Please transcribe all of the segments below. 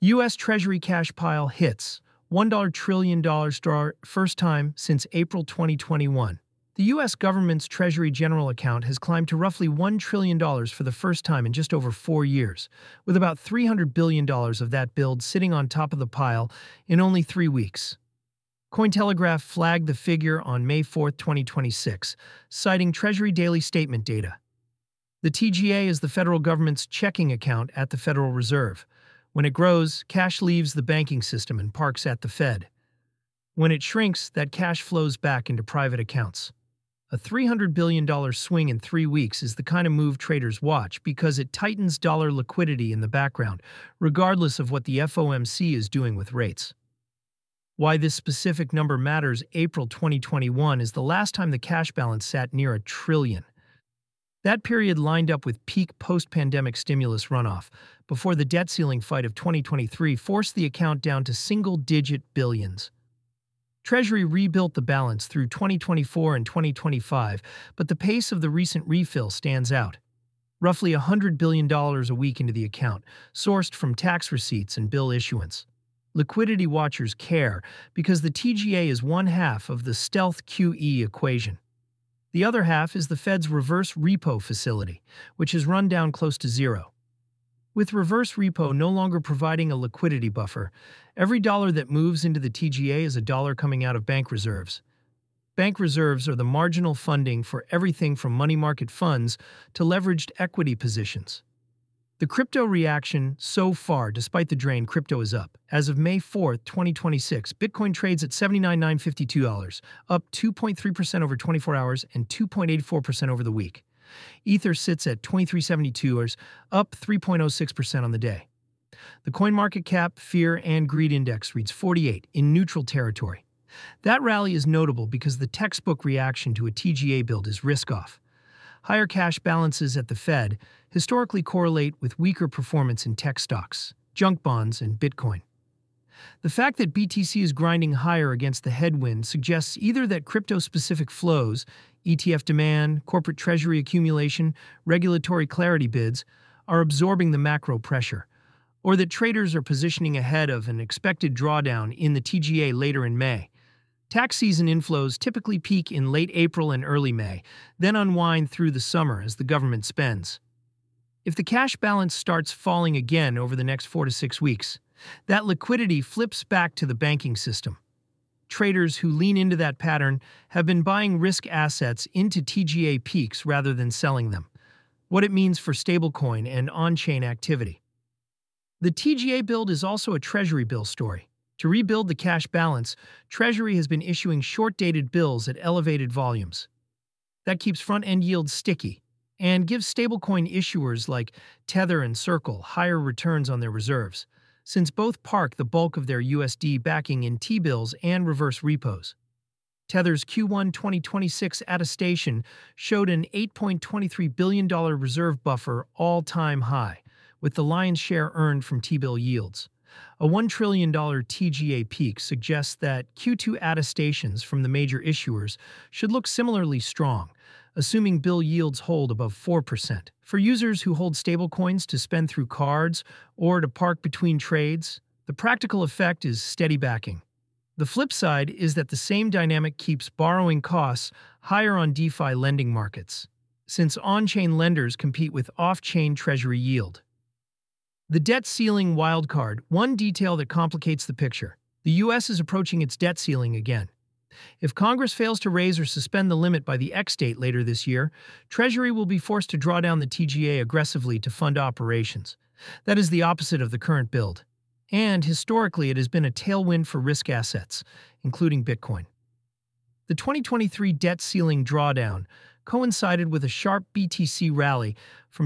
U.S. Treasury cash pile hits $1 trillion first time since April 2021. The U.S. government's Treasury General Account has climbed to roughly $1 trillion for the first time in just over 4 years, with about $300 billion of that build sitting on top of the pile in only 3 weeks. Cointelegraph flagged the figure on May 4, 2026, citing Treasury Daily Statement data. The TGA is the federal government's checking account at the Federal Reserve. When it grows, cash leaves the banking system and parks at the Fed. When it shrinks, that cash flows back into private accounts. A $300 billion swing in 3 weeks is the kind of move traders watch because it tightens dollar liquidity in the background, regardless of what the FOMC is doing with rates. Why this specific number matters: April 2021 is the last time the cash balance sat near $1 trillion. That period lined up with peak post-pandemic stimulus runoff, before the debt ceiling fight of 2023 forced the account down to single-digit billions. Treasury rebuilt the balance through 2024 and 2025, but the pace of the recent refill stands out. Roughly $100 billion a week into the account, sourced from tax receipts and bill issuance. Liquidity watchers care because the TGA is one half of the stealth QE equation. The other half is the Fed's reverse repo facility, which has run down close to zero. With reverse repo no longer providing a liquidity buffer, every dollar that moves into the TGA is a dollar coming out of bank reserves. Bank reserves are the marginal funding for everything from money market funds to leveraged equity positions. The crypto reaction so far, despite the drain, crypto is up. As of May 4, 2026, Bitcoin trades at $79,952, up 2.3% over 24 hours and 2.84% over the week. Ether sits at $23.72, up 3.06% on the day. The CoinMarketCap Fear and Greed Index reads 48, in neutral territory. That rally is notable because the textbook reaction to a TGA build is risk-off. Higher cash balances at the Fed historically correlate with weaker performance in tech stocks, junk bonds, and Bitcoin. The fact that BTC is grinding higher against the headwind suggests either that crypto-specific flows, ETF demand, corporate treasury accumulation, regulatory clarity bids, are absorbing the macro pressure, or that traders are positioning ahead of an expected drawdown in the TGA later in May. Tax season inflows typically peak in late April and early May, then unwind through the summer as the government spends. If the cash balance starts falling again over the next 4 to 6 weeks, that liquidity flips back to the banking system. Traders who lean into that pattern have been buying risk assets into TGA peaks rather than selling them. What it means for stablecoin and on-chain activity. The TGA build is also a Treasury bill story. To rebuild the cash balance, Treasury has been issuing short-dated bills at elevated volumes. That keeps front-end yields sticky and gives stablecoin issuers like Tether and Circle higher returns on their reserves, since both park the bulk of their USD backing in T-bills and reverse repos. Tether's Q1 2026 attestation showed an $8.23 billion reserve buffer all-time high, with the lion's share earned from T-bill yields. A $1 trillion TGA peak suggests that Q2 attestations from the major issuers should look similarly strong, assuming bill yields hold above 4%. For users who hold stablecoins to spend through cards or to park between trades, the practical effect is steady backing. The flip side is that the same dynamic keeps borrowing costs higher on DeFi lending markets, since on-chain lenders compete with off-chain Treasury yield. The debt ceiling wildcard, one detail that complicates the picture. The U.S. is approaching its debt ceiling again. If Congress fails to raise or suspend the limit by the X date later this year, Treasury will be forced to draw down the TGA aggressively to fund operations. That is the opposite of the current build. And historically, it has been a tailwind for risk assets, including Bitcoin. The 2023 debt ceiling drawdown coincided with a sharp BTC rally from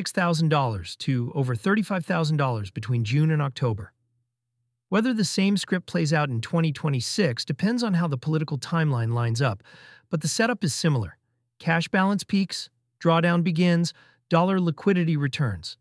$26,000 to over $35,000 between June and October. Whether the same script plays out in 2026 depends on how the political timeline lines up, but the setup is similar. Cash balance peaks, drawdown begins, dollar liquidity returns.